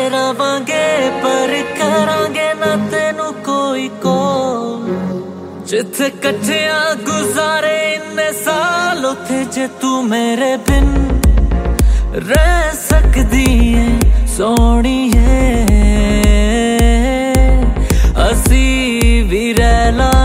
रवांगे पर करांगे ना तेनू कोई कोल। जिथे कट्ठिया गुजारे इन्ने साल उथे जे तू मेरे बिन रह सकदी है सोहणीए, असी भी रह ला